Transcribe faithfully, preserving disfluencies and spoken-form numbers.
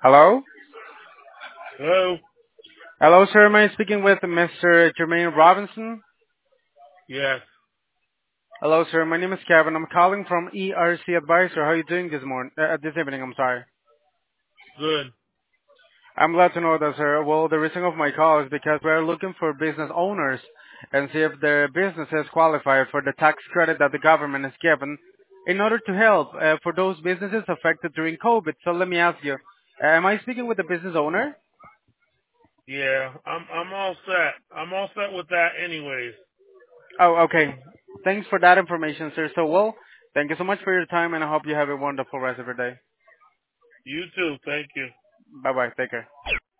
Hello? Hello? Hello, sir. Am I speaking with Mister Jermaine Robinson? Yes. Hello, sir. My name is Kevin. I'm calling from E R C Advisor. How are you doing this morning? Uh, this evening, I'm sorry. Good. I'm glad to know that, sir. Well, the reason of my call is because we're looking for business owners and see if their business is qualified for the tax credit that the government has given in order to help uh, for those businesses affected during COVID. So let me ask you, uh, am I speaking with the business owner? Yeah, I'm I'm all set. I'm all set with that anyways. Oh, okay. Thanks for that information, sir. So, well, thank you so much for your time, and I hope you have a wonderful rest of your day. You too. Thank you. Bye bye. Take care.